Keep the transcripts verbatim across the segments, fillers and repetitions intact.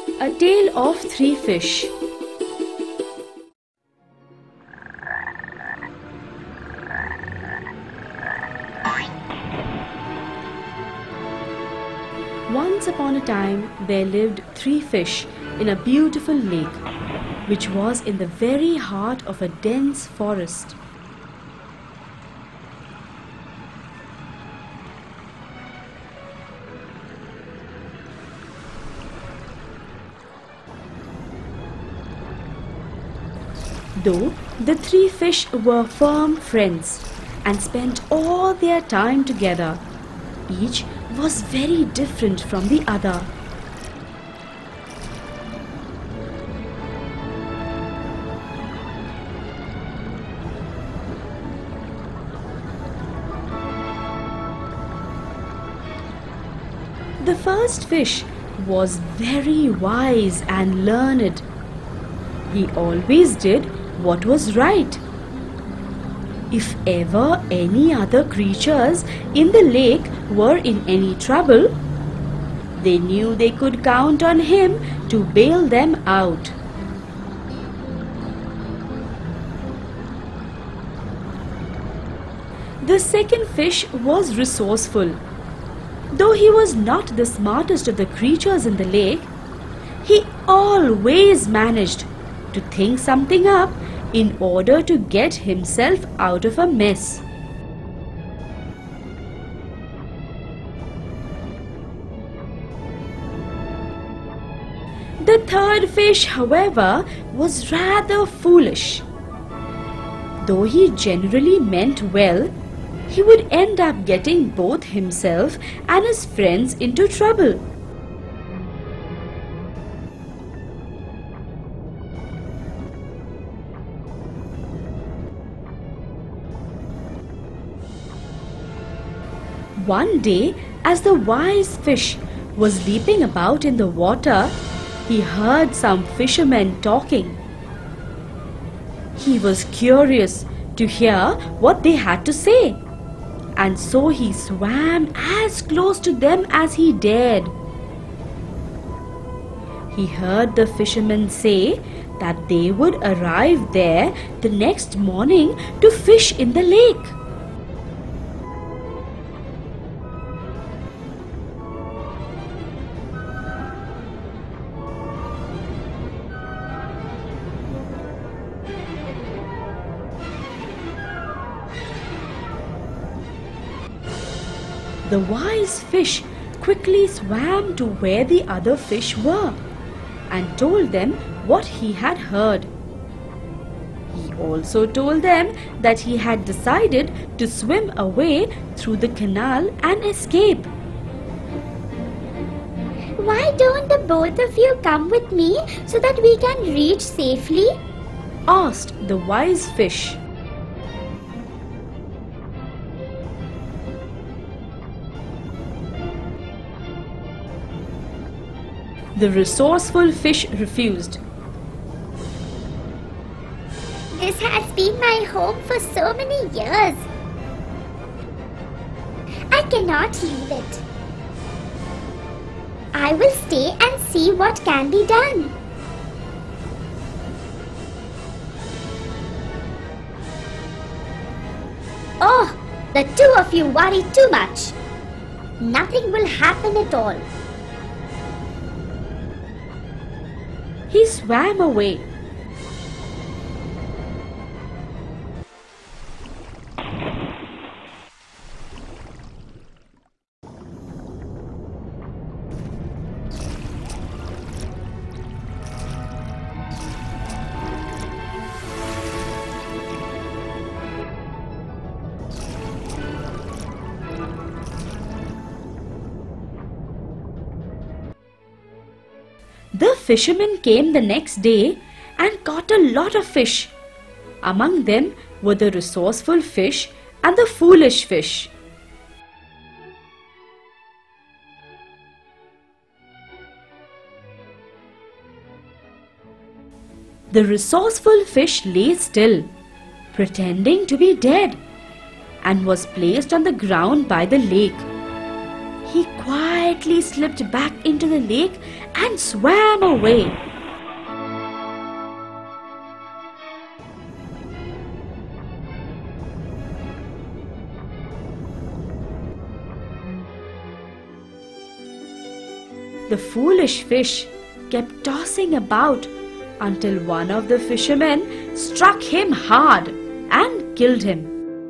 A Tale of Three Fish. Once upon a time there lived three fish in a beautiful lake, which was in the very heart of a dense forest. Though the three fish were firm friends and spent all their time together, each was very different from the other. The first fish was very wise and learned. He always did what was right. If ever any other creatures in the lake were in any trouble, they knew they could count on him to bail them out. The second fish was resourceful. Though he was not the smartest of the creatures in the lake, he always managed to think something up in order to get himself out of a mess. The third fish, however, was rather foolish. Though he generally meant well, he would end up getting both himself and his friends into trouble. One day, as the wise fish was leaping about in the water, he heard some fishermen talking. He was curious to hear what they had to say, and so he swam as close to them as he dared. He heard the fishermen say that they would arrive there the next morning to fish in the lake. The wise fish quickly swam to where the other fish were and told them what he had heard. He also told them that he had decided to swim away through the canal and escape. Why don't the both of you come with me so that we can reach safely? Asked the wise fish. The resourceful fish refused. This has been my home for so many years. I cannot leave it. I will stay and see what can be done. Oh, the two of you worry too much. Nothing will happen at all. He swam away. The fishermen came the next day and caught a lot of fish. Among them were the resourceful fish and the foolish fish. The resourceful fish lay still, pretending to be dead, and was placed on the ground by the lake. he quietly slipped back into the lake and swam away. The foolish fish kept tossing about until one of the fishermen struck him hard and killed him.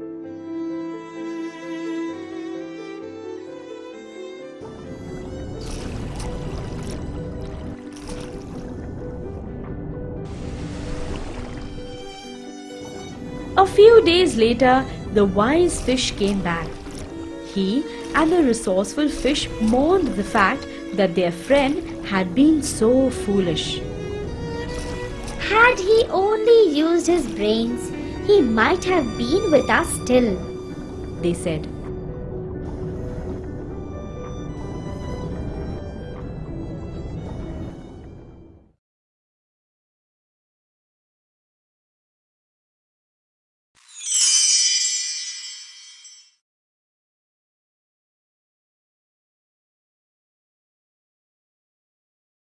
A few days later, the wise fish came back. He and the resourceful fish mourned the fact that their friend had been so foolish. Had he only used his brains, he might have been with us still, They said.